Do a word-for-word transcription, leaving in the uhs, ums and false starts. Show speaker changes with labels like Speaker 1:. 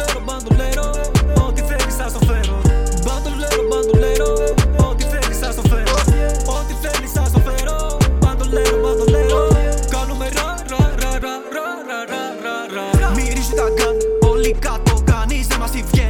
Speaker 1: Μπαντουλέρο, μπαντουλέρο, ό,τι θέλεις θα στο φέρω. Μπαντουλέρο, μπαντουλέρο, ό,τι θέλεις θα στο φέρω. Ό,τι θέλεις θα στο φέρω. Μπαντουλέρο, μπαντουλέρο, κάνουμε ρα ρα ρα ρα ρα ρα ρα ρα. Μυρίζει τα γκάν, όλοι κάτω, κανείς δεν μας τη βγαίνει.